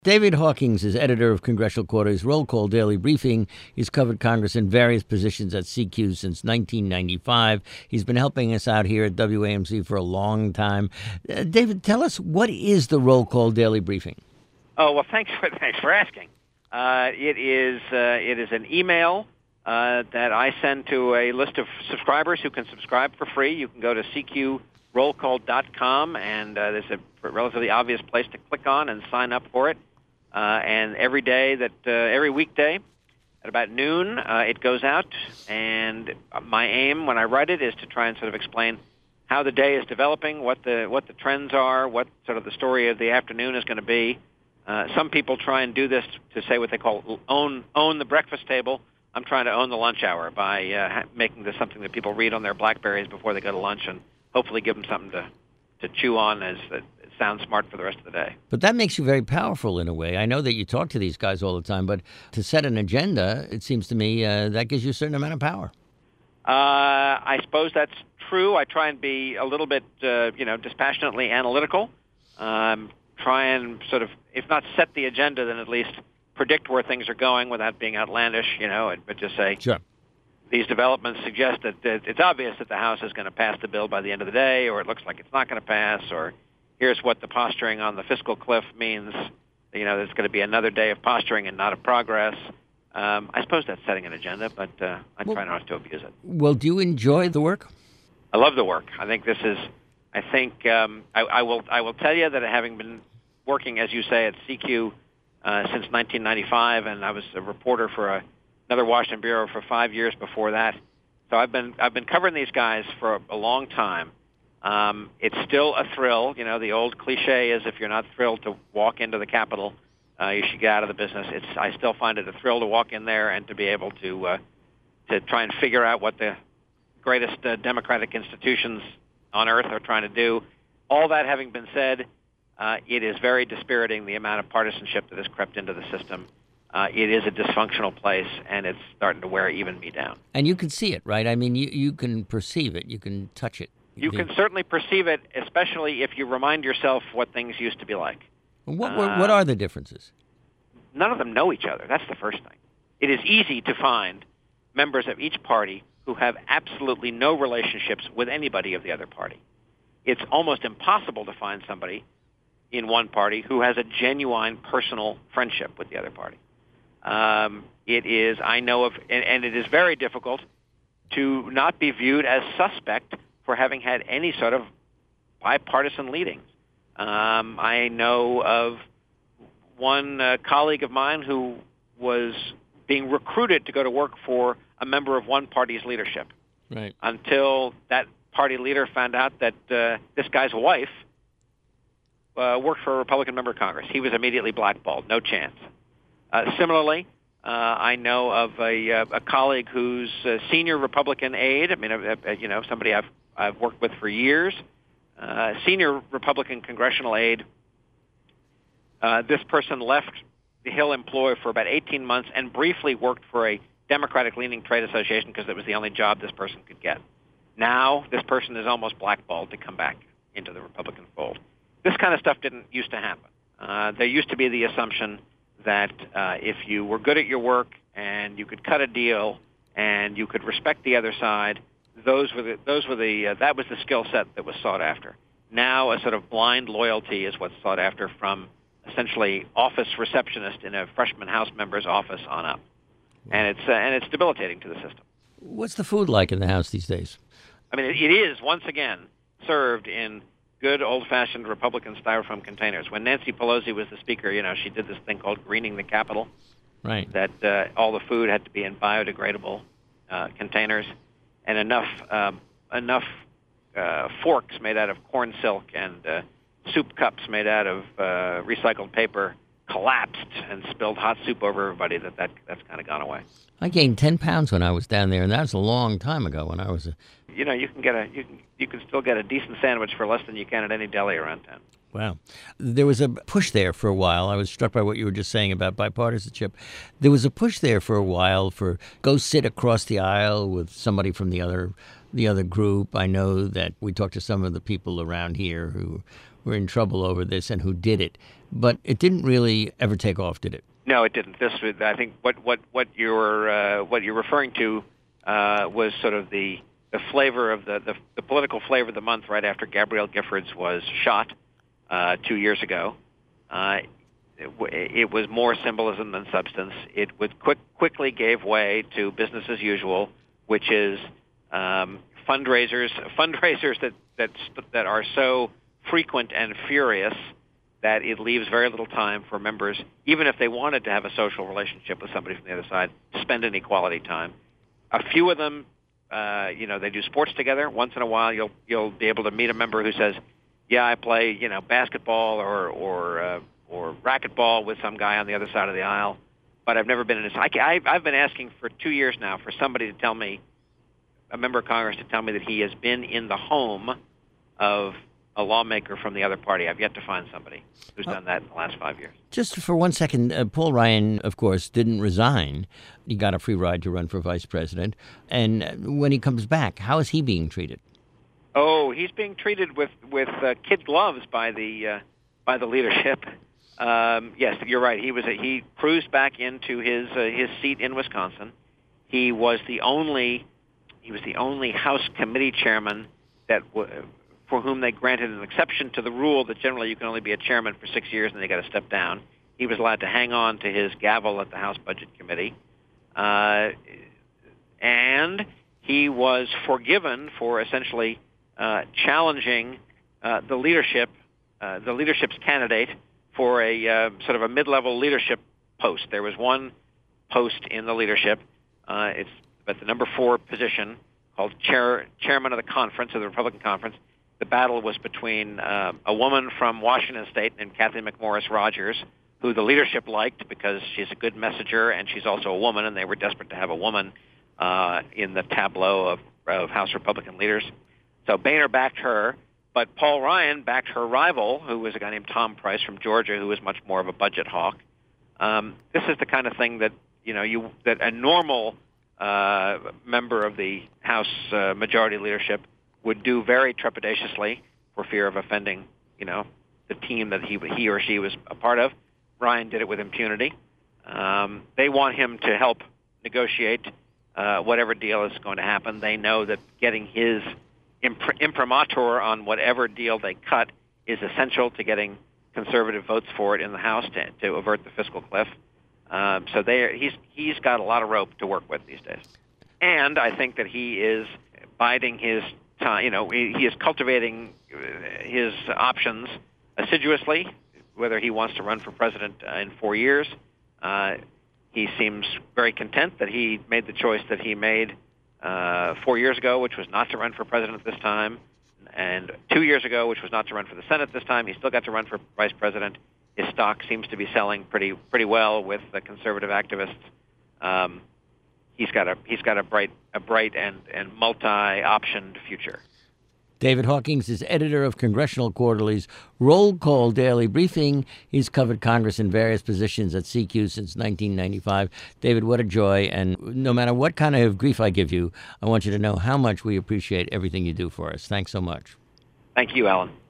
David Hawkins is editor of Congressional Quarter's Roll Call Daily Briefing. He's covered Congress in various positions at CQ since 1995. He's been helping us out here at WAMC for a long time. David, tell us, what is the Roll Call Daily Briefing? Oh, well, thanks for asking. It is an email that I send to a list of subscribers who can subscribe for free. You can go to CQRollCall.com, and there's a relatively obvious place to click on and sign up for it. And every weekday at about noon, it goes out. And my aim when I write it is to try and sort of explain how the day is developing, what the trends are, what sort of the story of the afternoon is going to be. Some people try and do this to say what they call own the breakfast table. I'm trying to own the lunch hour by making this something that people read on their BlackBerries before they go to lunch, and hopefully give them something to chew on as it sounds smart for the rest of the day. But that makes you very powerful in a way. I know that you talk to these guys all the time, but to set an agenda, it seems to me that gives you a certain amount of power. I suppose that's true. I try and be a little bit, dispassionately analytical. Try and sort of, if not set the agenda, then at least predict where things are going without being outlandish, but just say, sure, these developments suggest that it's obvious that the House is going to pass the bill by the end of the day, or it looks like it's not going to pass, or here's what the posturing on the fiscal cliff means. There's going to be another day of posturing and not of progress. I suppose that's setting an agenda, but I try not to abuse it. Well, do you enjoy the work? I love the work. I think I will tell you that having been working, as you say, at CQ since 1995, and I was a reporter for another Washington bureau for 5 years before that. So I've been covering these guys for a long time. It's still a thrill. The old cliche is if you're not thrilled to walk into the Capitol, you should get out of the business. I still find it a thrill to walk in there and to be able to try and figure out what the greatest democratic institutions on earth are trying to do. All that having been said, it is very dispiriting, the amount of partisanship that has crept into the system. It is a dysfunctional place, and it's starting to wear even me down. And you can see it, right? I mean, you can perceive it. You can touch it. You can certainly perceive it, especially if you remind yourself what things used to be like. What are the differences? None of them know each other. That's the first thing. It is easy to find members of each party who have absolutely no relationships with anybody of the other party. It's almost impossible to find somebody in one party who has a genuine personal friendship with the other party. It is very difficult to not be viewed as suspect for having had any sort of bipartisan leadings. I know of one colleague of mine who was being recruited to go to work for a member of one party's leadership. Right. Until that party leader found out that this guy's wife worked for a Republican member of Congress. He was immediately blackballed. No chance. Similarly, I know of a colleague who's a senior Republican aide. I mean, somebody I've worked with for years. Senior Republican congressional aide. This person left the Hill employ for about 18 months and briefly worked for a Democratic-leaning trade association because it was the only job this person could get. Now, this person is almost blackballed to come back into the Republican fold. This kind of stuff didn't used to happen. There used to be the assumption that if you were good at your work and you could cut a deal and you could respect the other side, that was the skill set that was sought after. Now, a sort of blind loyalty is what's sought after from essentially office receptionist in a freshman House member's office on up, and it's debilitating to the system. What's the food like in the House these days? I mean, it is once again served in good old-fashioned Republican styrofoam containers. When Nancy Pelosi was the speaker, she did this thing called greening the Capitol. Right. That all the food had to be in biodegradable containers, and enough forks made out of corn silk and soup cups made out of recycled paper collapsed and spilled hot soup over everybody. That's kind of gone away. I gained 10 pounds when I was down there, and that was a long time ago. When I was you can still get a decent sandwich for less than you can at any deli around town. Wow. There was a push there for a while. I was struck by what you were just saying about bipartisanship. There was a push there for a while for go sit across the aisle with somebody from the other group. I know that we talked to some of the people around here who were in trouble over this and who did it. but it didn't really ever take off, did it? No, it didn't. This was, I think, what you're referring to was sort of the flavor of the political flavor of the month right after Gabrielle Giffords was shot 2 years ago. It was more symbolism than substance. It would quickly gave way to business as usual, which is fundraisers that are so frequent and furious that it leaves very little time for members, even if they wanted to have a social relationship with somebody from the other side, to spend any quality time. A few of them, they do sports together. Once in a while, you'll be able to meet a member who says, "Yeah, I play, basketball or racquetball with some guy on the other side of the aisle, but I've never been in his." I've been asking for 2 years now for somebody to tell me, a member of Congress, to tell me that he has been in the home of a lawmaker from the other party. I've yet to find somebody who's done that in the last 5 years. Just for 1 second, Paul Ryan, of course, didn't resign. He got a free ride to run for vice president. And when he comes back, how is he being treated? Oh, he's being treated with kid gloves by the leadership. Yes, you're right. He cruised back into his seat in Wisconsin. He was the only House committee chairman for whom they granted an exception to the rule that generally you can only be a chairman for 6 years and they got to step down. He was allowed to hang on to his gavel at the House Budget Committee, and he was forgiven for essentially challenging the leadership's candidate for a sort of a mid-level leadership post. There was one post in the leadership. It's at the number 4 position, called chairman of the conference, of the Republican conference. The battle was between a woman from Washington State named Kathy McMorris Rogers, who the leadership liked because she's a good messenger and she's also a woman, and they were desperate to have a woman in the tableau of House Republican leaders. So Boehner backed her, but Paul Ryan backed her rival, who was a guy named Tom Price from Georgia, who was much more of a budget hawk. This is the kind of thing that that a normal member of the House majority leadership would do very trepidatiously for fear of offending, the team that he or she was a part of. Ryan did it with impunity. They want him to help negotiate whatever deal is going to happen. They know that getting his imprimatur on whatever deal they cut is essential to getting conservative votes for it in the House to avert the fiscal cliff. So he's got a lot of rope to work with these days. And I think that he is biding his time. He is cultivating his options assiduously, whether he wants to run for president in 4 years. He seems very content that he made the choice that he made 4 years ago, which was not to run for president this time, and 2 years ago, which was not to run for the Senate this time. He still got to run for vice president. His stock seems to be selling pretty well with the conservative activists. He's got a bright and multi-optioned future. David Hawkins is editor of Congressional Quarterly's Roll Call Daily Briefing. He's covered Congress in various positions at CQ since 1995. David, what a joy. And no matter what kind of grief I give you, I want you to know how much we appreciate everything you do for us. Thanks so much. Thank you, Alan.